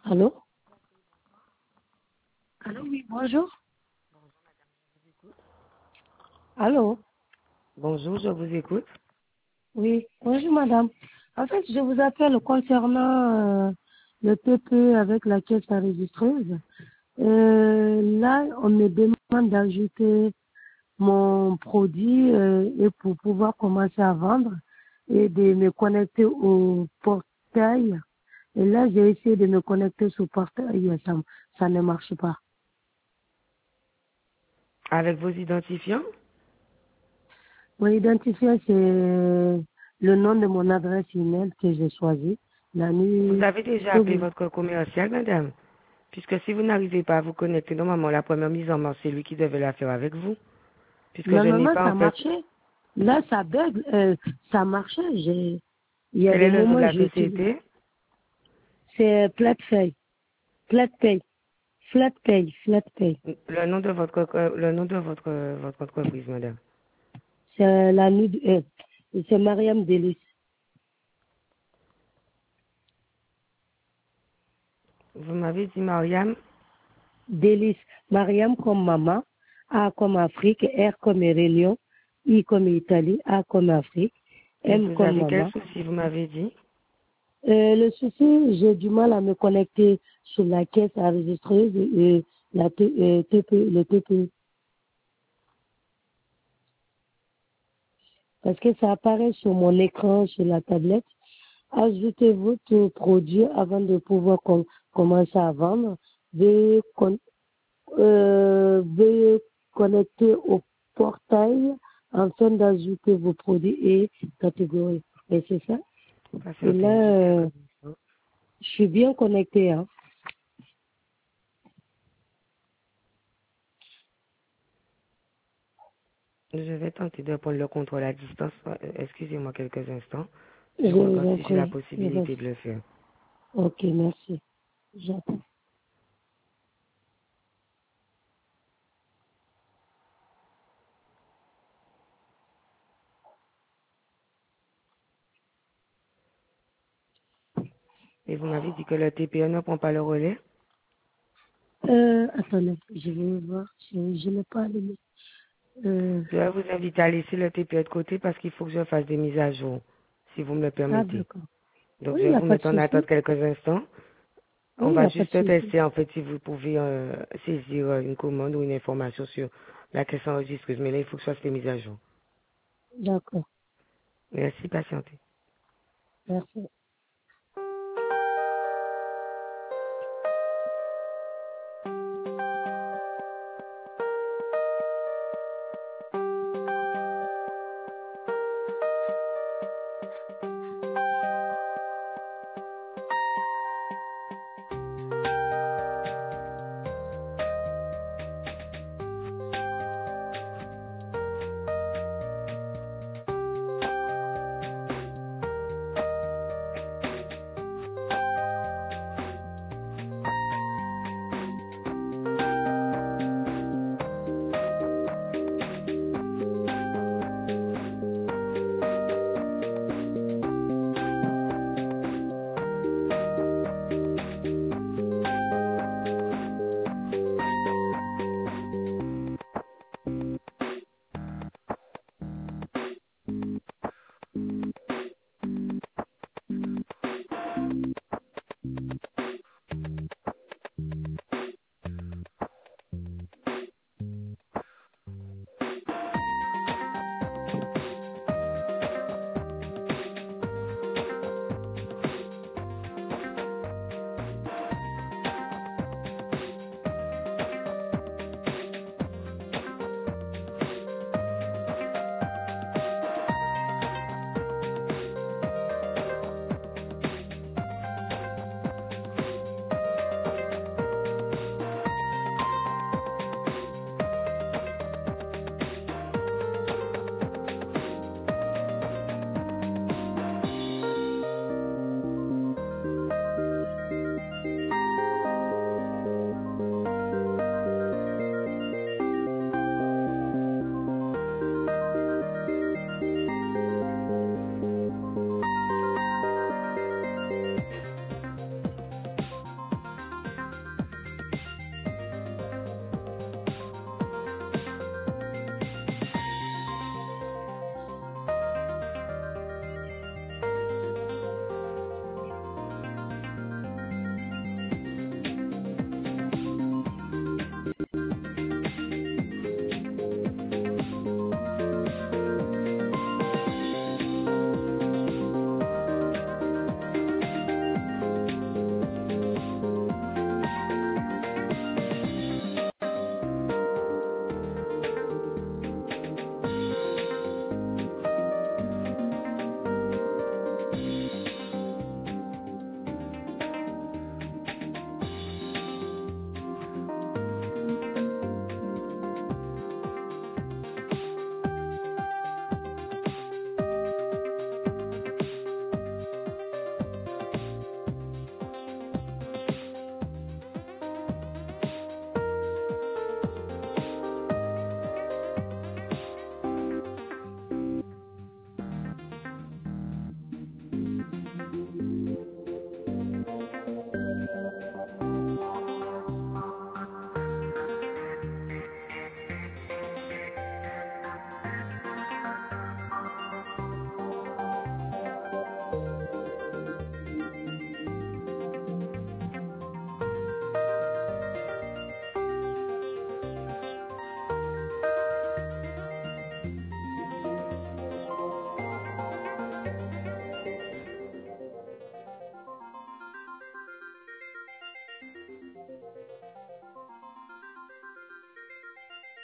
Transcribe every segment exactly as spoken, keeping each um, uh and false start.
Allô? Allô, oui, bonjour. Allô? Bonjour, je vous écoute. Oui, bonjour madame. En fait, je vous appelle concernant euh, le T P avec la caisse enregistreuse. Euh, là, on me demande d'ajouter mon produit euh, et pour pouvoir commencer à vendre et de me connecter au portail. Et là, j'ai essayé de me connecter sur le portail et ça, ça ne marche pas. Avec vos identifiants, Mon identifiant, c'est le nom de mon adresse email que j'ai choisi. La vous nuit, avez déjà que appelé vous- votre commercial, madame. Puisque si vous n'arrivez pas à vous connecter, normalement, la première mise en marche, c'est lui qui devait la faire avec vous. Puisque je n'ai Normalement, pas, en ça fait, marchait. Là, ça bug. euh, ça marchait. J'ai, il y a quel des est le nom de moments où la j'utilise. société, C'est PlatFay. PlatPay. FlatPay. FlatPay. le nom de votre, co- le nom de votre, votre entreprise, madame. C'est la nuit, de- euh, c'est Mariam Delis. Vous m'avez dit, Mariam, Delis. Mariam comme maman. A comme Afrique. R comme Réunion. I comme Italie. A comme Afrique. et M vous comme avez quel maman. souci, vous m'avez dit? Euh, le souci, j'ai du mal à me connecter sur la caisse enregistreuse et la T- euh, T P, le T P. Parce que ça apparaît sur mon écran, sur la tablette. Ajoutez votre produit avant de pouvoir com- commencer à vendre. Veuillez, con- euh, veuillez connecter au portail afin d'ajouter vos produits et catégories. Et c'est ça. Et là, Patientez juste euh, un instant. je suis bien connectée. Hein. Je vais tenter de prendre le contrôle à distance. Euh, Excusez-moi quelques instants. Je Je vous regarde en si j'ai la prie. Je vous en possibilité de prie. le faire. Ok, merci. J'attends. Et vous m'avez dit que le T P E ne prend pas le relais. Euh, attendez, je vais voir. Je, je n'ai pas allumé. Euh, Je vais vous inviter à laisser le T P E de côté parce qu'il faut que je fasse des mises à jour, si vous me le ah, permettez. d'accord. Donc Oui, je il vais n'y a vous pas de mettre en souci. attente quelques instants. Oui, On il n'y va a pas de juste souci. tester en fait si vous pouvez euh, saisir euh, une commande ou une information sur la caisse enregistreuse. Mais là, il faut que je fasse les mises à jour. D'accord. Merci, patientez. Merci.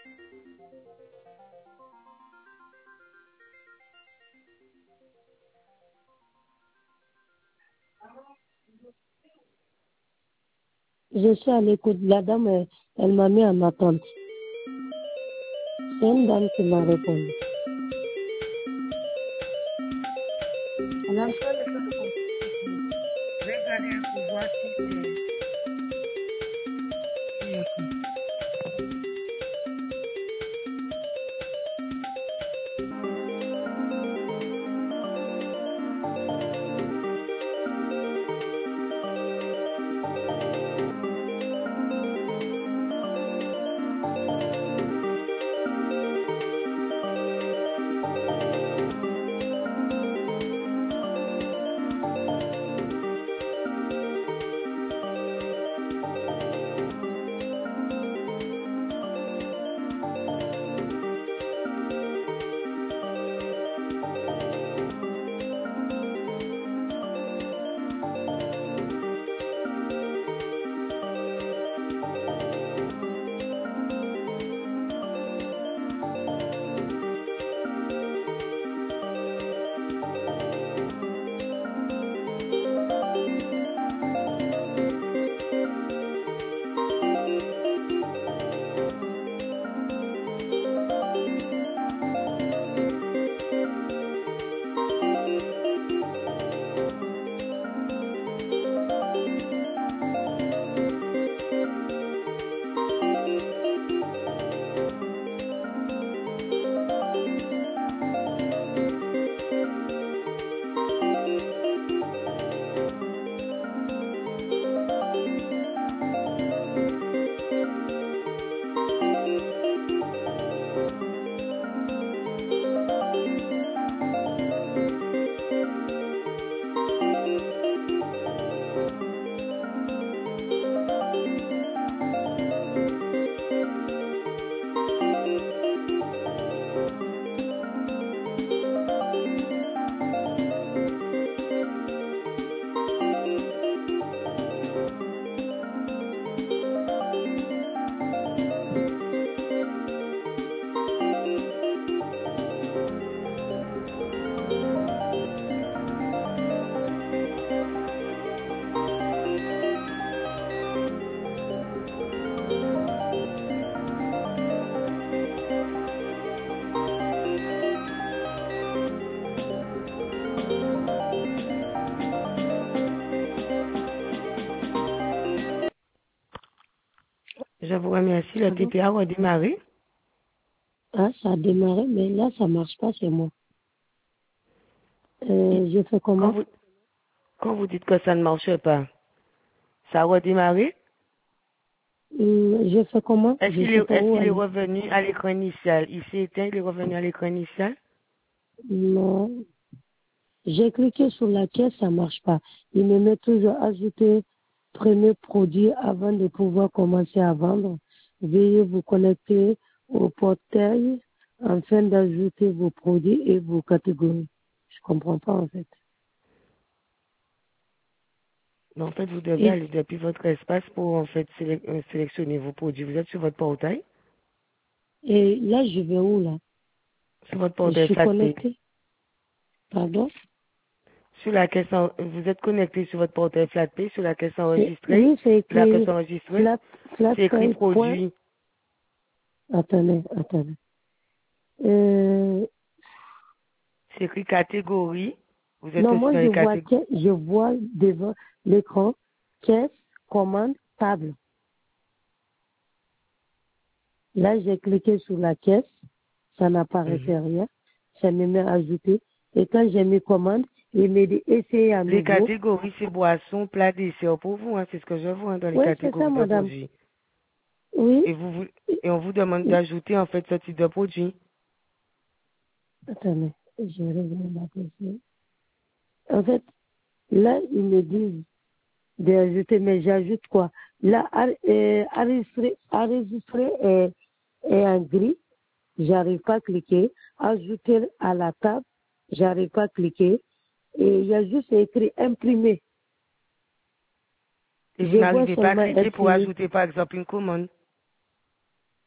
Je suis à l'écoute. La dame, elle, elle m'a mis en attente. C'est une dame qui m'a répondu. On a besoin de faire le contrôle. Regardez pour voir si c'est... si, ok. Je vous remercie. Le T P A a démarré. Ah, ça a démarré, mais là, ça ne marche pas chez moi. Euh, je fais comment? Quand vous, quand vous dites que ça ne marche pas, ça a redémarré? Hum, je fais comment? Est-ce Je qu'il sais est, pas est-ce où qu'il est aller. revenu à l'écran initial? Il s'est éteint, il est revenu à l'écran initial? Non. J'ai cliqué sur la caisse, ça ne marche pas. Il me met toujours ajouter premier produit avant de pouvoir commencer à vendre. Veuillez vous connecter au portail afin d'ajouter vos produits et vos catégories. Je comprends pas en fait. Mais en fait, vous devez Et, aller depuis votre espace pour en fait sélec- euh, sélectionner vos produits. Vous êtes sur votre portail? et là, je vais où là? Sur votre Je portail suis Flatpay. connectée. Pardon? Sur la caisse, en- vous êtes connecté sur votre portail Flatpay, sur la caisse C'est- enregistrée. Oui, c'est La caisse écrit enregistrée, flat, flat c'est écrit pay point. produit. Attendez, attendez. Euh, C'est écrit catégorie. Vous êtes non, aussi moi dans je les vois, catégories. que- je vois devant l'écran caisse, commande, table. Là, j'ai cliqué sur la caisse, ça n'apparaissait rien, ça me met à ajouter. Et quand j'ai mis commande, il me dit essayer à Les nouveau. catégories, c'est boissons, plats, desserts pour vous. Hein, c'est ce que je vois hein, dans les Oui, c'est ça, catégories de madame. produits. Oui. Et, vous, vous- et on vous demande d'ajouter en fait ce type de produit. Attendez, je reviens la question. En fait, là, ils me disent d'ajouter, mais j'ajoute quoi? Là, ar- euh, enregistrer, enregistrer est, est en gris, j'arrive pas à cliquer. Ajouter à la table, j'arrive pas à cliquer. Et il y a juste écrit imprimer. Et vous Je vois n'arrivez pas à seulement cliquer pour imprimer. ajouter par exemple une commande.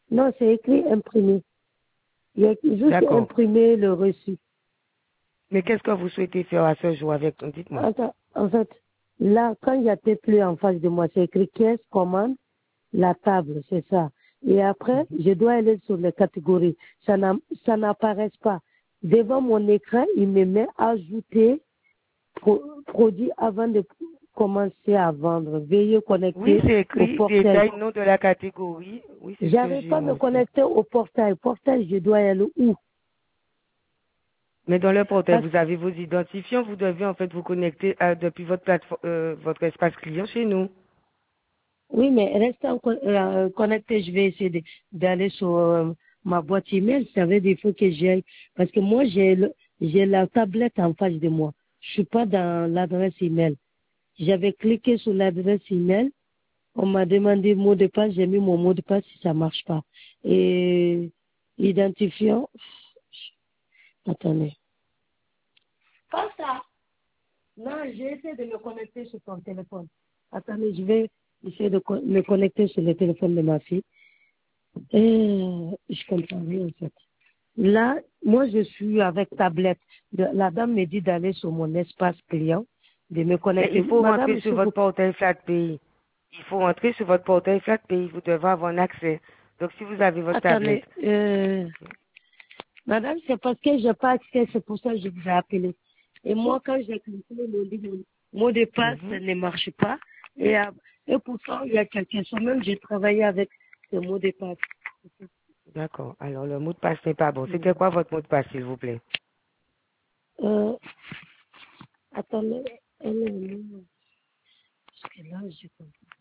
Non, c'est écrit imprimé. Il y a juste imprimé le reçu. Mais qu'est-ce que vous souhaitez faire à ce jour avec? Dites-moi. Attends, en fait, là, quand il y a T P en face de moi, c'est écrit caisse, commande, la table, c'est ça. Et après, mm-hmm. je dois aller sur les catégories. Ça n'apparaît pas. Devant mon écran, il me met ajouter pro, produit avant de commencer à vendre. Veuillez connecter oui, c'est écrit, au portail. Détail, nom de la catégorie. Oui, c'est J'arrive pas à me connecter au portail. Portail, je dois aller où? Mais dans le portail, Parce... vous avez vos identifiants. Vous devez en fait vous connecter à, depuis votre plateforme, euh, votre espace client chez nous. Oui, mais restez euh, connecté. Je vais essayer d'aller sur euh, ma boîte email. Ça veut dire qu'il faut que j'aille. Parce que moi, j'ai j'ai la tablette en face de moi. Je suis pas dans l'adresse email. J'avais cliqué sur l'adresse email. On m'a demandé mot de passe. J'ai mis mon mot de passe si ça marche pas. Et identifiant. Attendez. Pas ça. Non, j'ai essayé de me connecter sur ton téléphone. Attendez, je vais essayer de me connecter sur le téléphone de ma fille. Et je comprends rien en fait. Là, moi je suis avec tablette. La dame me dit d'aller sur mon espace client, de me connecter. Mais il faut Madame, rentrer sur votre vous... portail FlatPay. Il faut rentrer sur votre portail FlatPay. Vous devez avoir un accès. Donc si vous avez votre Attendez, tablette. Euh... Madame, c'est parce que je n'ai pas accès, c'est pour ça que je vous ai appelé. Et moi, quand j'ai cliqué, mon mot de passe mm-hmm. ne marche pas. Et, et pourtant, il y a quelques semaines, j'ai travaillé avec ce mot de passe. D'accord. Alors, le mot de passe n'est pas bon. C'était quoi votre mot de passe, s'il vous plaît? Euh, attendez, elle est où? Parce que là, je comprends pas.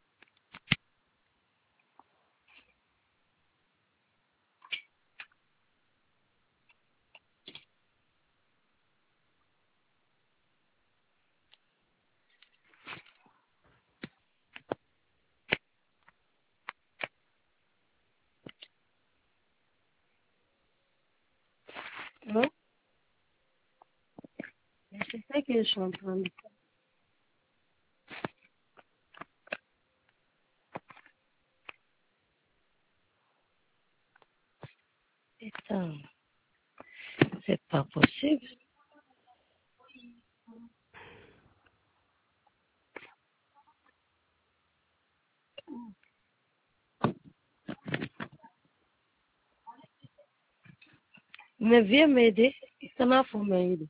Non? Mais c'est ça que je suis en train de faire. Putain, c'est pas possible. Mais viens m'aider. Comment faut m'aider?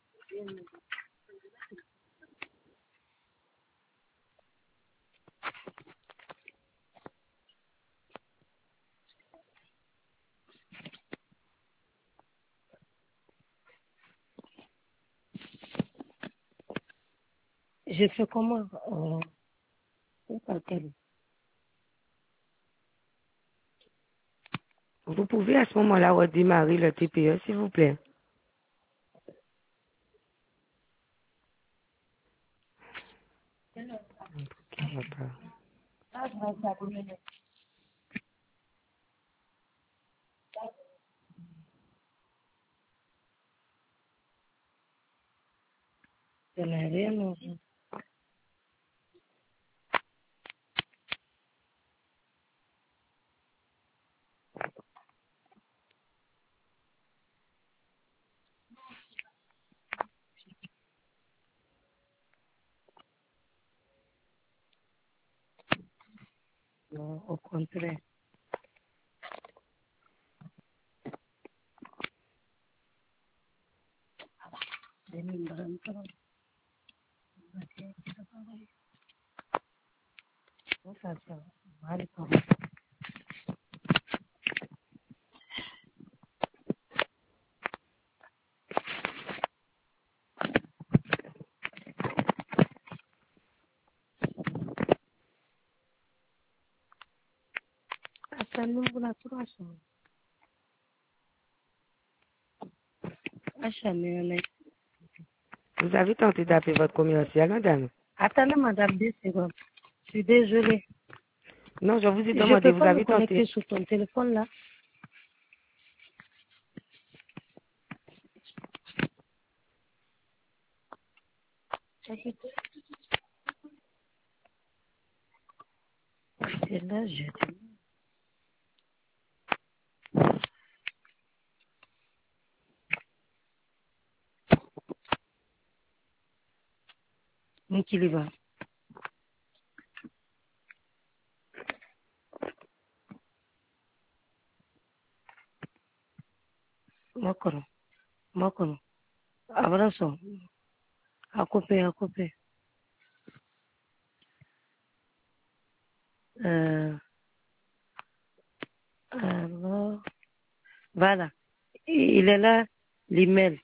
Je fais comment? Euh, c'est pas quel. Vous pouvez à ce moment-là redémarrer le T P E, s'il vous plaît. Qui va pas. Je n'ai rien envie. Non, au contraire. Ça, ça, mal comme ça. Ça nous la trois choses. Vous avez tenté d'appeler votre commercial, madame? Attendez, madame, deux secondes. Je suis désolée. Non, je vous ai Je demandé, peux vous pas me avez connecter tenté. sur ton téléphone, là. Et là, je... Nikiliba. Mokoro. Mokoro. Abraço. A coupé, a coupé. Euh, alors, voilà. Il est là, l'email.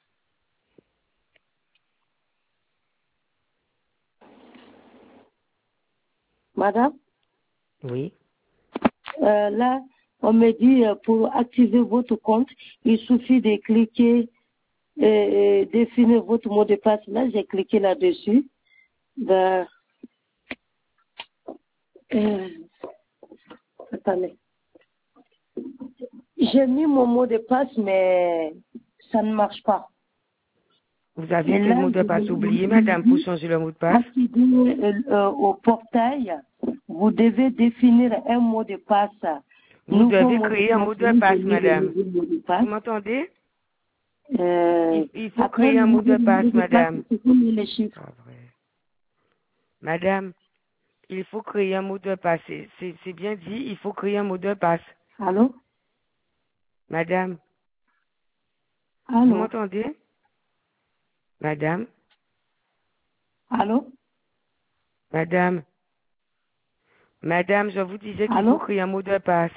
Madame, Oui. euh, là, on me dit euh, pour activer votre compte, il suffit de cliquer et, et définir votre mot de passe. Là, j'ai cliqué là-dessus. Ben, euh, attendez. J'ai mis mon mot de passe, mais ça ne marche pas. Vous avez Et quel là, mot de je passe me oublié, me madame, pour dis, changer le mot de passe? accéder euh, euh, au portail, vous devez définir un mot de passe. Vous Nouveau devez mot de créer un passe. mot de Là, j'ai passe, mis le madame. nouveau mot de Vous passe. m'entendez? Euh, Il, il faut après, créer le un mot nouveau de passe, mot de passe, madame. c'est comme les chiffres. Pas vrai. Madame, il faut créer un mot de passe. C'est c'est- c'est bien dit, il faut créer un mot de passe. Allô? Madame, vous Allô? m'entendez? Madame, Allô? madame, madame, je vous disais qu'il faut Allô? créer un mot de passe.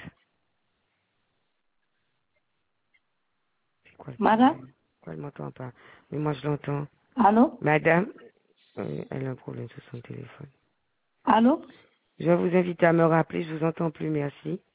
C'est quoi le Madame? problème? Pourquoi elle m'entend pas? Mais moi, je l'entends. Allô? Madame, euh, elle a un problème sur son téléphone. Allô? Je vais vous inviter à me rappeler, je vous entends plus, merci.